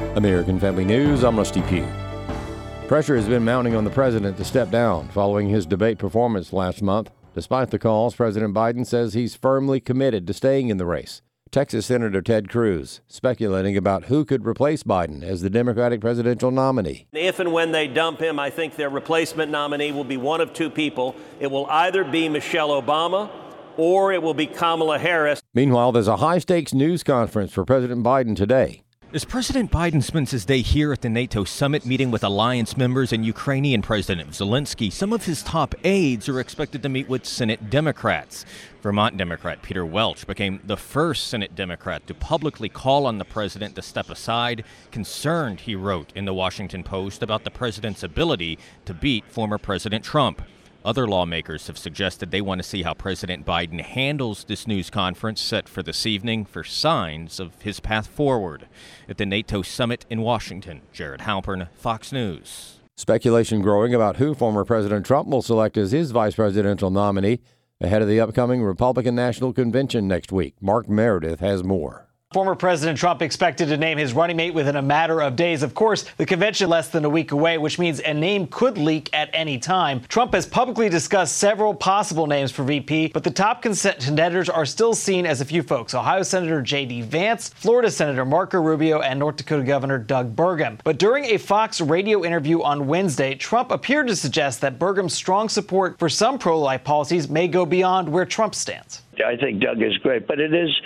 American Family News, I'm Rusty Pugh. Pressure has been mounting on the president to step down following his debate performance last month. Despite the calls, President Biden says he's firmly committed to staying in the race. Texas Senator Ted Cruz speculating about who could replace Biden as the Democratic presidential nominee. If and when they dump him, I think their replacement nominee will be one of two people. It will either be Michelle Obama or it will be Kamala Harris. Meanwhile, there's a high-stakes news conference for President Biden today. As President Biden spends his day here at the NATO summit meeting with alliance members and Ukrainian President Zelensky, some of his top aides are expected to meet with Senate Democrats. Vermont Democrat Peter Welch became the first Senate Democrat to publicly call on the president to step aside, concerned, he wrote in the Washington Post, about the president's ability to beat former President Trump. Other lawmakers have suggested they want to see how President Biden handles this news conference set for this evening for signs of his path forward. At the NATO summit in Washington, Jared Halpern, Fox News. Speculation growing about who former President Trump will select as his vice presidential nominee ahead of the upcoming Republican National Convention next week. Mark Meredith has more. Former President Trump expected to name his running mate within a matter of days. Of course, the convention less than a week away, which means a name could leak at any time. Trump has publicly discussed several possible names for VP, but the top contenders are still seen as a few folks: Ohio Senator J.D. Vance, Florida Senator Marco Rubio, and North Dakota Governor Doug Burgum. But during a Fox radio interview on Wednesday, Trump appeared to suggest that Burgum's strong support for some pro-life policies may go beyond where Trump stands. I think Doug is great, but it is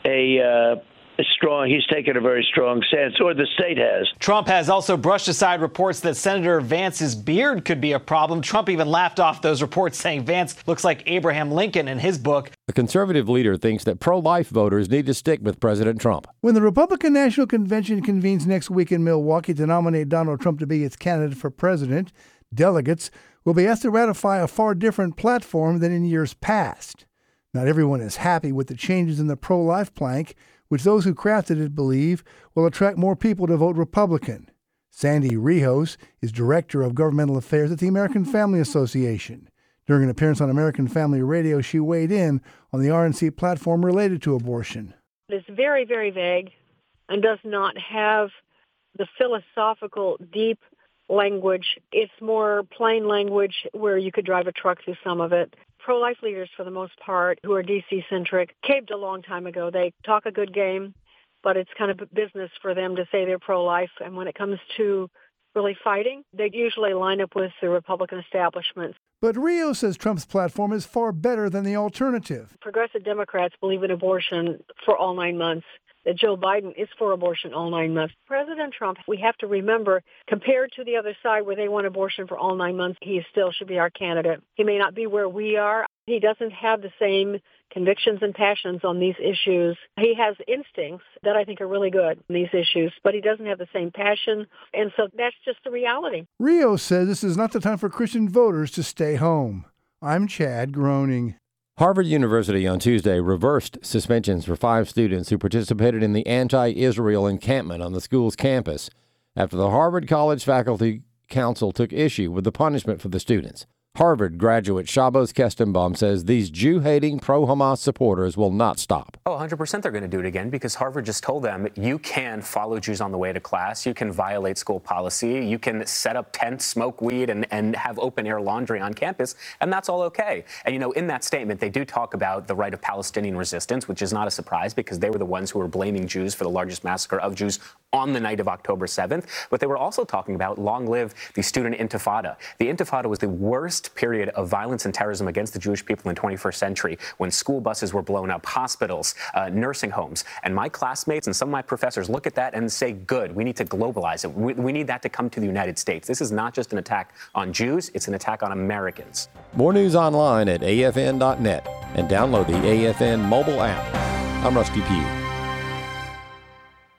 he's taken a very strong stance, or the state has. Trump has also brushed aside reports that Senator Vance's beard could be a problem. Trump even laughed off those reports, saying Vance looks like Abraham Lincoln in his book. The conservative leader thinks that pro-life voters need to stick with President Trump. When the Republican National Convention convenes next week in Milwaukee to nominate Donald Trump to be its candidate for president, delegates will be asked to ratify a far different platform than in years past. Not everyone is happy with the changes in the pro-life plank, which those who crafted it believe will attract more people to vote Republican. Sandy Rijos is Director of Governmental Affairs at the American Family Association. During an appearance on American Family Radio, she weighed in on the RNC platform related to abortion. It's very, very vague and does not have the philosophical, deep language. It's more plain language where you could drive a truck through some of it. Pro-life leaders, for the most part, who are D.C.-centric, caved a long time ago. They talk a good game, but it's kind of business for them to say they're pro-life. And when it comes to really fighting, they usually line up with the Republican establishment. But Rio says Trump's platform is far better than the alternative. Progressive Democrats believe in abortion for all 9 months. That Joe Biden is for abortion all 9 months. President Trump, we have to remember, compared to the other side where they want abortion for all 9 months, he still should be our candidate. He may not be where we are. He doesn't have the same convictions and passions on these issues. He has instincts that I think are really good on these issues, but he doesn't have the same passion, and so that's just the reality. Rio says this is not the time for Christian voters to stay home. I'm Chad Groening. Harvard University on Tuesday reversed suspensions for 5 students who participated in the anti-Israel encampment on the school's campus after the Harvard College Faculty Council took issue with the punishment for the students. Harvard graduate Shabbos Kestenbaum says these Jew-hating pro-Hamas supporters will not stop. 100% they're going to do it again because Harvard just told them you can follow Jews on the way to class, you can violate school policy, you can set up tents, smoke weed, and have open-air laundry on campus, and that's all okay. And, in that statement, they do talk about the right of Palestinian resistance, which is not a surprise because they were the ones who were blaming Jews for the largest massacre of Jews on the night of October 7th. But they were also talking about long live the student intifada. The intifada was the worst period of violence and terrorism against the Jewish people in the 21st century when school buses were blown up, hospitals, nursing homes. And my classmates and some of my professors look at that and say, good, we need to globalize it. We need that to come to the United States. This is not just an attack on Jews, it's an attack on Americans. More news online at afn.net and download the AFN mobile app. I'm Rusty Pugh.